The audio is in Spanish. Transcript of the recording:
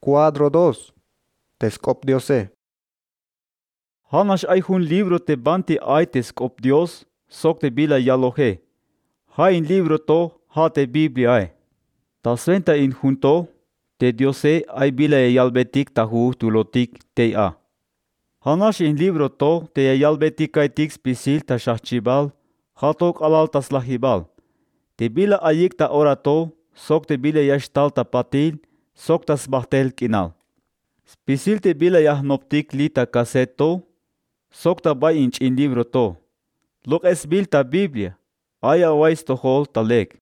Cuadro 2. Tescop Diose. Hanash ay un libro te banti ay tescop Dios, sok te bila yaloje. Hay un libro to, ha te Biblia ay. Ta sventa in junto, te Diose ay bila yalbetik tahu tulotik te a. Hanash in libro to, te yalbetik ay tik spisil ta shachibal, hatok alal tas lahibal. Te bila ayik ta orato, sok te bila yashtal ta patil, sok tas bahtel kinal. Spisil te bila yahnoptik li ta kaseto, sok ta bay inch in libro to. Lok es bil ta Biblia, aya wais to hol ta leg.